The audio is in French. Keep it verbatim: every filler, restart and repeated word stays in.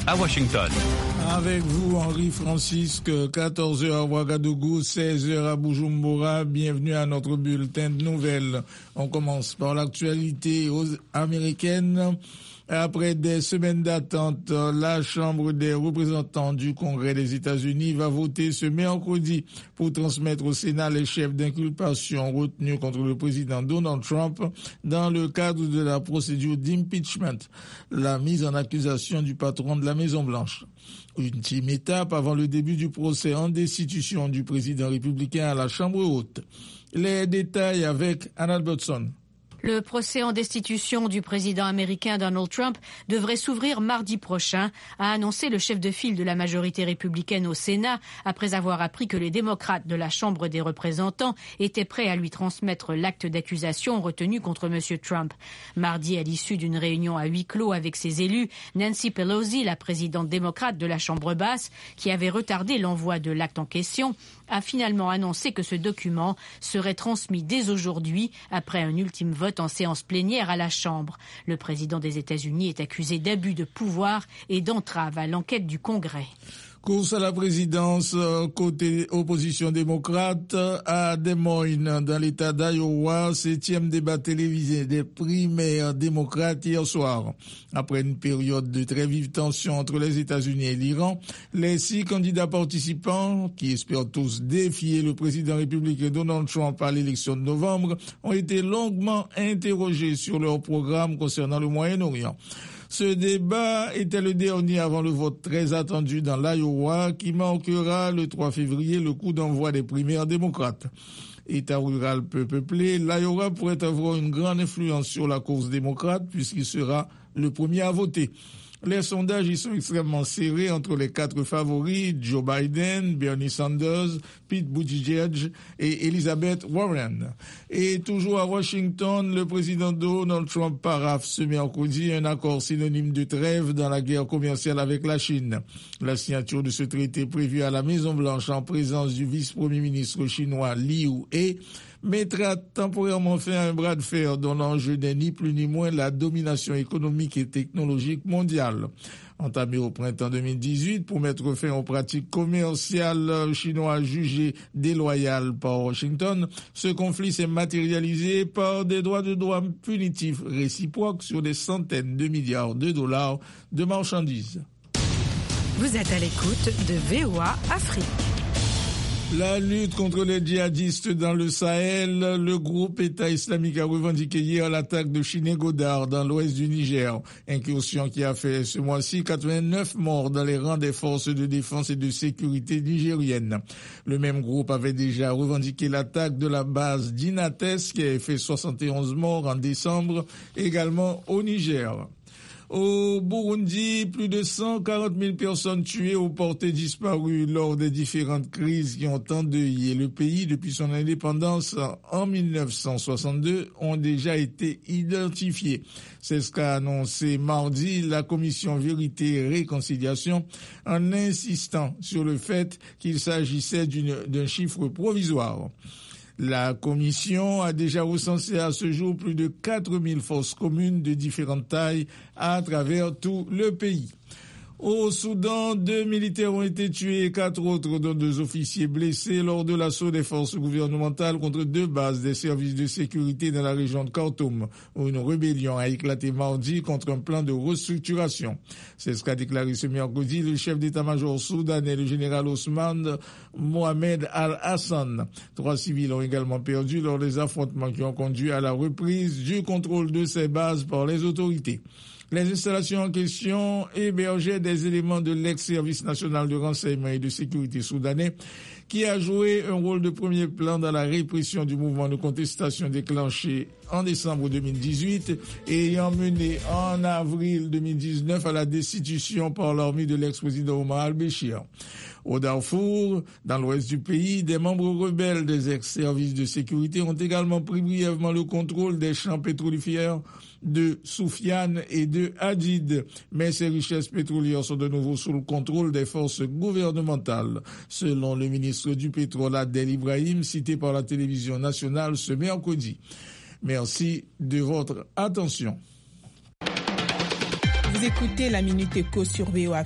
à Washington. Avec vous, Henri Francisque, quatorze heures à Ouagadougou, seize heures à Bujumbura. Bienvenue à notre bulletin de nouvelles. On commence par l'actualité américaine. Après des semaines d'attente, la Chambre des représentants du Congrès des États-Unis va voter ce mercredi pour transmettre au Sénat les chefs d'inculpation retenus contre le président Donald Trump dans le cadre de la procédure d'impeachment, la mise en accusation du patron de la Maison-Blanche. Ultime étape avant le début du procès en destitution du président républicain à la Chambre haute. Les détails avec Anna Albertson. Le procès en destitution du président américain Donald Trump devrait s'ouvrir mardi prochain, a annoncé le chef de file de la majorité républicaine au Sénat, après avoir appris que les démocrates de la Chambre des représentants étaient prêts à lui transmettre l'acte d'accusation retenu contre M. Trump. Mardi, à l'issue d'une réunion à huis clos avec ses élus, Nancy Pelosi, la présidente démocrate de la Chambre basse, qui avait retardé l'envoi de l'acte en question, a finalement annoncé que ce document serait transmis dès aujourd'hui après un ultime vote en séance plénière à la Chambre. Le président des États-Unis est accusé d'abus de pouvoir et d'entrave à l'enquête du Congrès. Course à la présidence côté opposition démocrate à Des Moines dans l'état d'Iowa, septième débat télévisé des primaires démocrates hier soir. Après une période de très vive tension entre les États-Unis et l'Iran, les six candidats participants, qui espèrent tous défier le président républicain Donald Trump à l'élection de novembre, ont été longuement interrogés sur leur programme concernant le Moyen-Orient. Ce débat était le dernier avant le vote très attendu dans l'Iowa qui marquera le trois février le coup d'envoi des primaires démocrates. État rural peu peuplé, l'Iowa pourrait avoir une grande influence sur la course démocrate puisqu'il sera le premier à voter. Les sondages y sont extrêmement serrés entre les quatre favoris, Joe Biden, Bernie Sanders, Pete Buttigieg et Elizabeth Warren. Et toujours à Washington, le président Donald Trump paraphe ce mercredi un accord synonyme de trêve dans la guerre commerciale avec la Chine. La signature de ce traité prévu à la Maison-Blanche en présence du vice-premier ministre chinois Liu He mettra temporairement fin à un bras de fer dont l'enjeu n'est ni plus ni moins la domination économique et technologique mondiale. Entamé au printemps deux mille dix-huit pour mettre fin aux pratiques commerciales chinoises jugées déloyales par Washington, ce conflit s'est matérialisé par des droits de douane punitifs réciproques sur des centaines de milliards de dollars de marchandises. Vous êtes à l'écoute de V O A Afrique. La lutte contre les djihadistes dans le Sahel, le groupe État islamique a revendiqué hier l'attaque de Chiné-Godard dans l'ouest du Niger. Incursion qui a fait ce mois-ci quatre-vingt-neuf morts dans les rangs des forces de défense et de sécurité nigériennes. Le même groupe avait déjà revendiqué l'attaque de la base d'Inates qui a fait soixante et onze morts en décembre, également au Niger. Au Burundi, plus de cent quarante mille personnes tuées ou portées disparues lors des différentes crises qui ont endeuillé le pays depuis son indépendance en mille neuf cent soixante-deux ont déjà été identifiées. C'est ce qu'a annoncé mardi la commission Vérité et Réconciliation en insistant sur le fait qu'il s'agissait d'une, d'un chiffre provisoire. La commission a déjà recensé à ce jour plus de quatre mille forces communes de différentes tailles à travers tout le pays. Au Soudan, deux militaires ont été tués et quatre autres, dont deux officiers blessés lors de l'assaut des forces gouvernementales contre deux bases des services de sécurité dans la région de Khartoum, où une rébellion a éclaté mardi contre un plan de restructuration. C'est ce qu'a déclaré ce mercredi le chef d'état-major soudanais, le général Ousmane Mohamed Al-Hassan. Trois civils ont également perdu lors des affrontements qui ont conduit à la reprise du contrôle de ces bases par les autorités. Les installations en question hébergeaient des éléments de l'ex-service national de renseignement et de sécurité soudanais qui a joué un rôle de premier plan dans la répression du mouvement de contestation déclenché en décembre deux mille dix-huit et ayant mené en avril deux mille dix-neuf à la destitution par l'armée de l'ex-président Omar al-Béchir. Au Darfour, dans l'ouest du pays, des membres rebelles des ex-services de sécurité ont également pris brièvement le contrôle des champs pétrolifères de Soufiane et de Hadid. Mais ces richesses pétrolières sont de nouveau sous le contrôle des forces gouvernementales, selon le ministre du pétrole Adel Ibrahim, cité par la télévision nationale ce mercredi. Merci de votre attention. Vous écoutez la Minute Éco sur V O A